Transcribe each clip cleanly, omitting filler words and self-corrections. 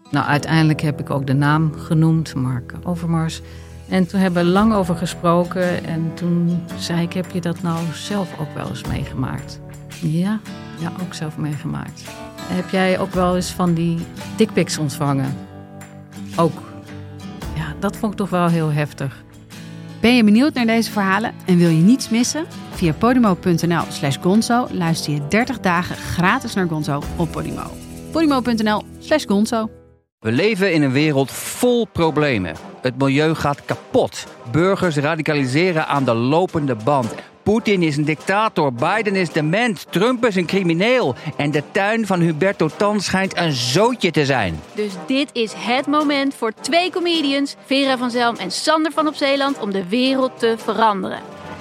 Nou, uiteindelijk heb ik ook de naam genoemd, Mark Overmars. En toen hebben we lang over gesproken. En toen zei ik, heb je dat nou zelf ook wel eens meegemaakt? Ja, ook zelf meegemaakt. Heb jij ook wel eens van die dickpics ontvangen? Ook. Ja, dat vond ik toch wel heel heftig. Ben je benieuwd naar deze verhalen en wil je niets missen? Via podimo.nl/gonzo luister je 30 dagen gratis naar Gonzo op Podimo. podimo.nl/gonzo. We leven in een wereld vol problemen. Het milieu gaat kapot. Burgers radicaliseren aan de lopende band. Poetin is een dictator, Biden is dement, Trump is een crimineel. En de tuin van Huberto Tan schijnt een zootje te zijn. Dus dit is het moment voor 2 comedians, Vera van Zelm en Sander van op Zeeland, om de wereld te veranderen.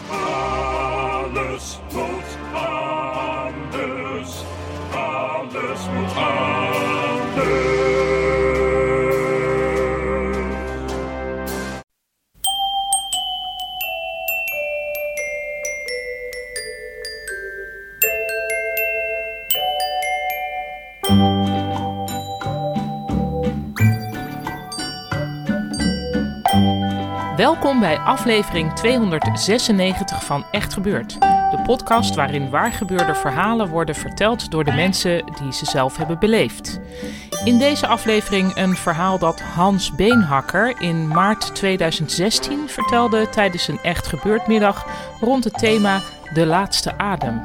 Alles moet anders. Alles moet anders. Welkom bij aflevering 296 van Echt Gebeurd. De podcast waarin waargebeurde verhalen worden verteld door de mensen die ze zelf hebben beleefd. In deze aflevering een verhaal dat Hans Beenhakker in maart 2016 vertelde tijdens een Echt Gebeurd middag rond het thema De Laatste Adem.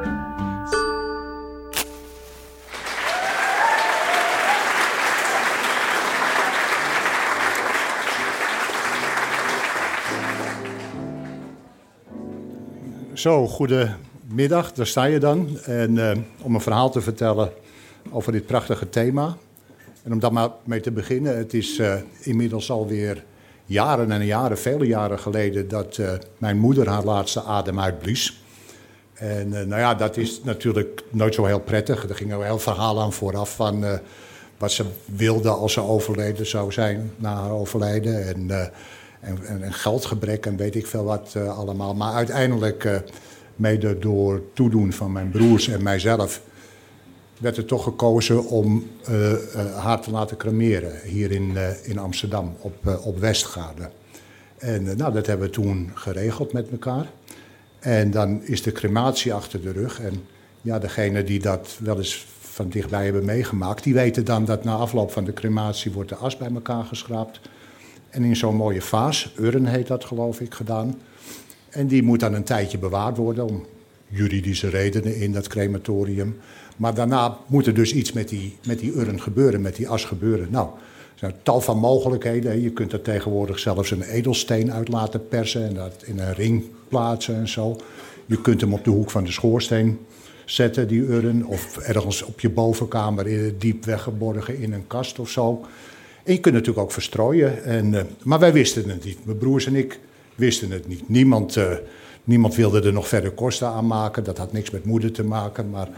Zo, goedemiddag, daar sta je dan. En om een verhaal te vertellen over dit prachtige thema. En om daar maar mee te beginnen, het is inmiddels alweer jaren en jaren, vele jaren geleden, dat mijn moeder haar laatste adem uitblies. En dat is natuurlijk nooit zo heel prettig. Er ging een heel verhaal aan vooraf van wat ze wilde als ze overleden zou zijn na haar overlijden. En geldgebrek en weet ik veel wat allemaal. Maar uiteindelijk, mede door toedoen van mijn broers en mijzelf, werd er toch gekozen om haar te laten cremeren hier in Amsterdam, op Westgaarde. En dat hebben we toen geregeld met elkaar. En dan is de crematie achter de rug. En ja, degene die dat wel eens van dichtbij hebben meegemaakt, die weten dan dat na afloop van de crematie wordt de as bij elkaar geschraapt. En in zo'n mooie vaas, urn heet dat geloof ik, gedaan. En die moet dan een tijdje bewaard worden om juridische redenen in dat crematorium. Maar daarna moet er dus iets met die urn gebeuren, met die as gebeuren. Nou, er zijn tal van mogelijkheden. Je kunt er tegenwoordig zelfs een edelsteen uit laten persen en dat in een ring plaatsen en zo. Je kunt hem op de hoek van de schoorsteen zetten, die urn. Of ergens op je bovenkamer diep weggeborgen in een kast of zo. En je kunt het natuurlijk ook verstrooien. Maar wij wisten het niet. Mijn broers en ik wisten het niet. Niemand wilde er nog verder kosten aan maken. Dat had niks met moeder te maken. Maar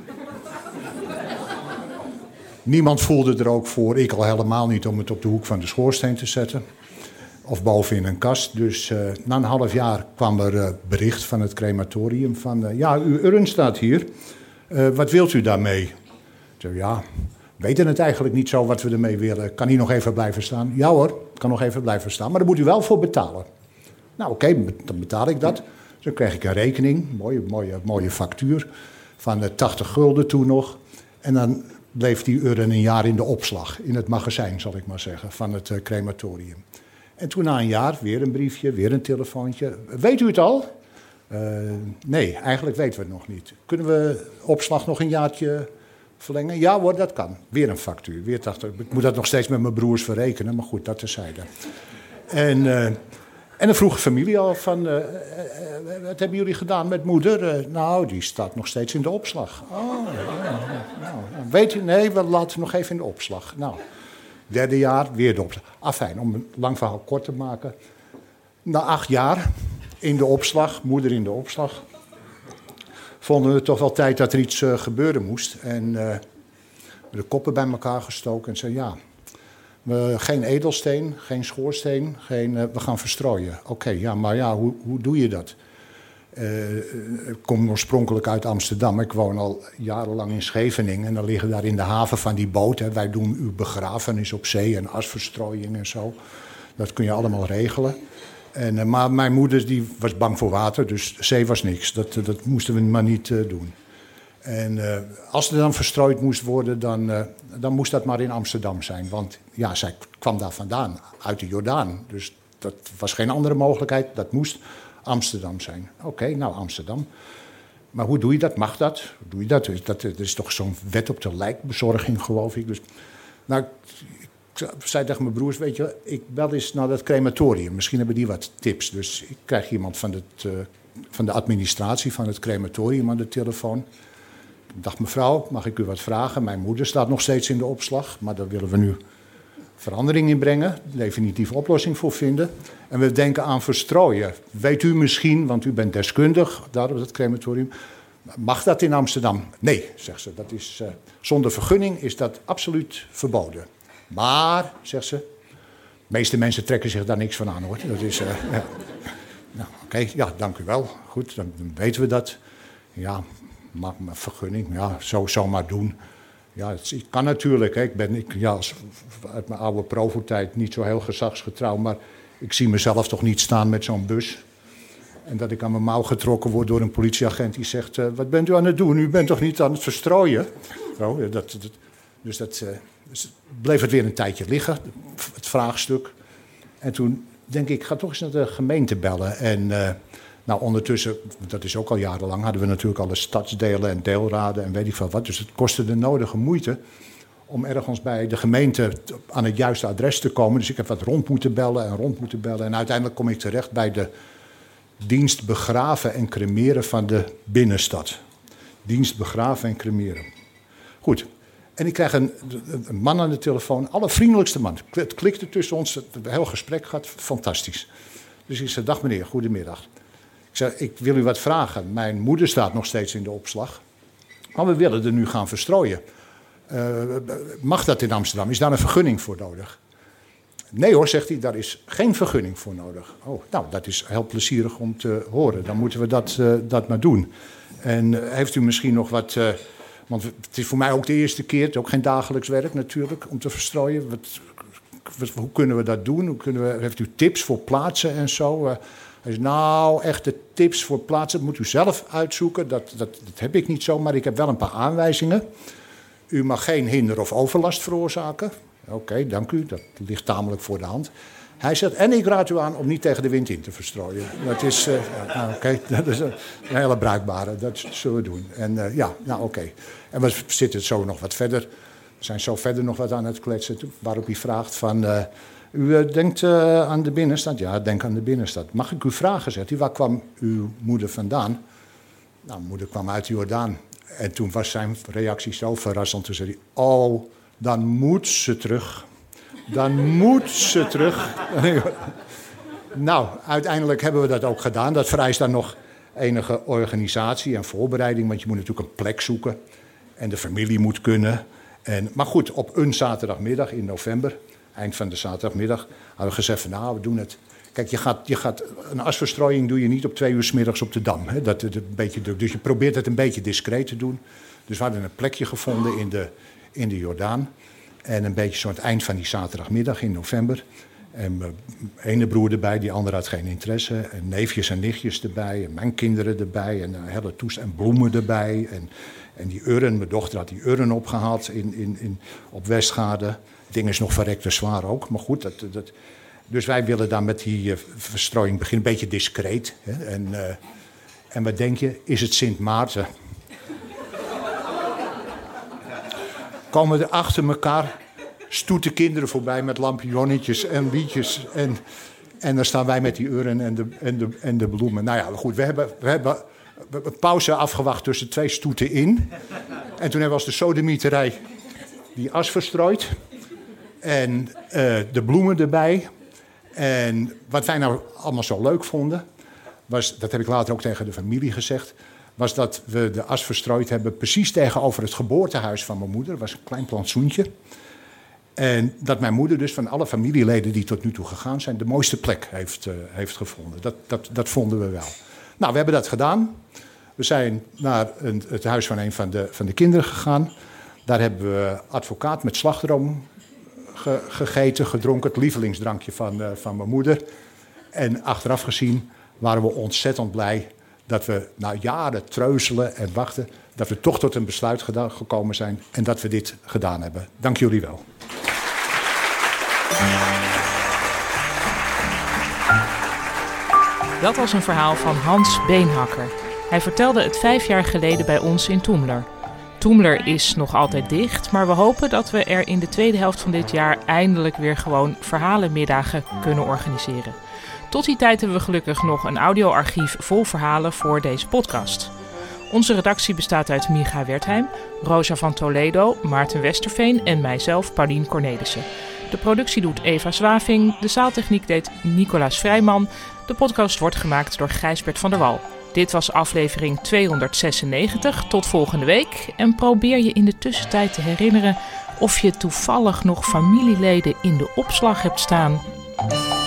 niemand voelde er ook voor. Ik al helemaal niet om het op de hoek van de schoorsteen te zetten. Of boven in een kast. Dus na een half jaar kwam er bericht van het crematorium van uw urn staat hier. Wat wilt u daarmee? Ik zei, ja, weten het eigenlijk niet zo wat we ermee willen. Kan hij nog even blijven staan? Ja hoor, kan nog even blijven staan. Maar daar moet u wel voor betalen. Nou oké, dan betaal ik dat. Dus dan kreeg ik een rekening, mooie factuur, van 80 gulden toen nog. En dan bleef die urn een jaar in de opslag, in het magazijn zal ik maar zeggen, van het crematorium. En toen na een jaar weer een briefje, weer een telefoontje. Weet u het al? Nee, eigenlijk weten we het nog niet. Kunnen we opslag nog een jaartje verlengen? Ja hoor, dat kan. Weer een factuur, weer 80. Ik moet dat nog steeds met mijn broers verrekenen, maar goed, dat terzijde. En dan vroeg de familie al van, wat hebben jullie gedaan met moeder? Nou, die staat nog steeds in de opslag. Oh, nou, weet u, nee, we laten nog even in de opslag. Nou, derde jaar, weer de opslag. Afijn, om een lang verhaal kort te maken. Na 8 jaar in de opslag, moeder in de opslag, vonden we toch wel tijd dat er iets gebeuren moest. En de koppen bij elkaar gestoken en zeiden ja, geen edelsteen, geen schoorsteen, we gaan verstrooien. Oké, ja, maar ja, hoe doe je dat? Ik kom oorspronkelijk uit Amsterdam. Ik woon al jarenlang in Scheveningen. En dan liggen daar in de haven van die boot. Wij doen uw begrafenis op zee en asverstrooiing en zo. Dat kun je allemaal regelen. Maar mijn moeder die was bang voor water, dus zee was niks. Dat moesten we maar niet doen. En als er dan verstrooid moest worden, dan moest dat maar in Amsterdam zijn. Want ja, zij kwam daar vandaan, uit de Jordaan. Dus dat was geen andere mogelijkheid, dat moest Amsterdam zijn. Oké, nou Amsterdam. Maar hoe doe je dat? Mag dat? Hoe doe je dat? Dat is toch zo'n wet op de lijkbezorging, geloof ik. Dus, nou, ik zei tegen mijn broers, weet je, ik bel eens naar dat crematorium. Misschien hebben die wat tips. Dus ik krijg iemand van de administratie van het crematorium aan de telefoon. Ik dacht, mevrouw, mag ik u wat vragen? Mijn moeder staat nog steeds in de opslag, maar daar willen we nu verandering in brengen. Een definitieve oplossing voor vinden. En we denken aan verstrooien. Weet u misschien, want u bent deskundig daar op het crematorium. Mag dat in Amsterdam? Nee, zegt ze. Dat is, zonder vergunning is dat absoluut verboden. Maar, zegt ze, de meeste mensen trekken zich daar niks van aan, hoor. Dat is, ja. Nou, oké, ja, dank u wel. Goed, dan weten we dat. Ja, maar vergunning, ja, zo maar doen. Ja, het kan natuurlijk. Hè. Ik ben uit mijn oude provo-tijd niet zo heel gezagsgetrouw, maar ik zie mezelf toch niet staan met zo'n bus. En dat ik aan mijn mouw getrokken word door een politieagent die zegt, wat bent u aan het doen? U bent toch niet aan het verstrooien? Zo, dus bleef het weer een tijdje liggen, het vraagstuk. En toen denk ik, ga toch eens naar de gemeente bellen. En nou, ondertussen, dat is ook al jarenlang, hadden we natuurlijk alle stadsdelen en deelraden en weet ik veel wat. Dus het kostte de nodige moeite om ergens bij de gemeente aan het juiste adres te komen. Dus ik heb wat rond moeten bellen. En uiteindelijk kom ik terecht bij de dienst begraven en cremeren van de binnenstad. Dienst begraven en cremeren. Goed. En ik krijg een man aan de telefoon, allervriendelijkste man. Het klikte tussen ons, het heel gesprek gaat, fantastisch. Dus ik zei, dag meneer, goedemiddag. Ik zei, ik wil u wat vragen. Mijn moeder staat nog steeds in de opslag. Maar we willen er nu gaan verstrooien. Mag dat in Amsterdam? Is daar een vergunning voor nodig? Nee hoor, zegt hij, daar is geen vergunning voor nodig. Oh, nou, dat is heel plezierig om te horen. Dan moeten we dat maar doen. En heeft u misschien nog wat... want het is voor mij ook de eerste keer, het is ook geen dagelijks werk natuurlijk, om te verstrooien. Hoe kunnen we dat doen? Heeft u tips voor plaatsen en zo? Hij zei, nou, echte tips voor plaatsen, dat moet u zelf uitzoeken. Dat heb ik niet zo, maar ik heb wel een paar aanwijzingen. U mag geen hinder of overlast veroorzaken. Oké, dank u, dat ligt tamelijk voor de hand. Hij zegt, en ik raad u aan om niet tegen de wind in te verstrooien. Dat is, dat is een hele bruikbare, dat zullen we doen. En oké. En we zitten zo nog wat verder. We zijn zo verder nog wat aan het kletsen. Waarop hij vraagt van, u denkt aan de binnenstad? Ja, denk aan de binnenstad. Mag ik u vragen, zegt hij, waar kwam uw moeder vandaan? Nou, moeder kwam uit de Jordaan. En toen was zijn reactie zo verrassend. Toen zei hij, oh, dan moet ze terug. Dan moet ze terug. Nou, uiteindelijk hebben we dat ook gedaan. Dat vereist dan nog enige organisatie en voorbereiding. Want je moet natuurlijk een plek zoeken. En de familie moet kunnen. Maar goed, op een zaterdagmiddag in november, eind van de zaterdagmiddag, hadden we gezegd van nou, we doen het. Kijk, je gaat een asverstrooiing doe je niet op 2 uur 's middags op de Dam. Hè? Dat is een beetje druk. Dus je probeert het een beetje discreet te doen. Dus we hadden een plekje gevonden in de Jordaan. En een beetje zo aan het eind van die zaterdagmiddag in november. En mijn ene broer erbij, die andere had geen interesse. En neefjes en nichtjes erbij. En mijn kinderen erbij. En een hele toest en bloemen erbij. En die urn, mijn dochter had die urn opgehaald op Westgade. Het ding is nog verrekte zwaar ook. Maar goed, dus wij willen dan met die verstrooiing beginnen. Een beetje discreet. Hè? En wat denk je? Is het Sint Maarten? Komen er achter elkaar stoete kinderen voorbij met lampionnetjes en liedjes. En dan staan wij met die urn en de bloemen. Nou ja, goed, we hebben een pauze afgewacht tussen 2 stoeten in. En toen hebben we als de sodemieterij die as verstrooid. En de bloemen erbij. En wat wij nou allemaal zo leuk vonden, was, dat heb ik later ook tegen de familie gezegd, was dat we de as verstrooid hebben precies tegenover het geboortehuis van mijn moeder. Dat was een klein plantsoentje. En dat mijn moeder dus van alle familieleden die tot nu toe gegaan zijn, de mooiste plek heeft gevonden. Dat vonden we wel. Nou, we hebben dat gedaan. We zijn naar het huis van een van de kinderen gegaan. Daar hebben we advocaat met slagroom gegeten, gedronken. Het lievelingsdrankje van mijn moeder. En achteraf gezien waren we ontzettend blij dat we na jaren treuzelen en wachten, dat we toch tot een besluit gekomen zijn en dat we dit gedaan hebben. Dank jullie wel. Dat was een verhaal van Hans Beenhakker. Hij vertelde het 5 jaar geleden bij ons in Toemler. Toemler is nog altijd dicht, maar we hopen dat we er in de tweede helft van dit jaar eindelijk weer gewoon verhalenmiddagen kunnen organiseren. Tot die tijd hebben we gelukkig nog een audioarchief vol verhalen voor deze podcast. Onze redactie bestaat uit Micha Wertheim, Rosa van Toledo, Maarten Westerveen en mijzelf, Paulien Cornelissen. De productie doet Eva Zwaving, de zaaltechniek deed Nicolaas Vrijman. De podcast wordt gemaakt door Gijsbert van der Wal. Dit was aflevering 296. Tot volgende week. En probeer je in de tussentijd te herinneren of je toevallig nog familieleden in de opslag hebt staan.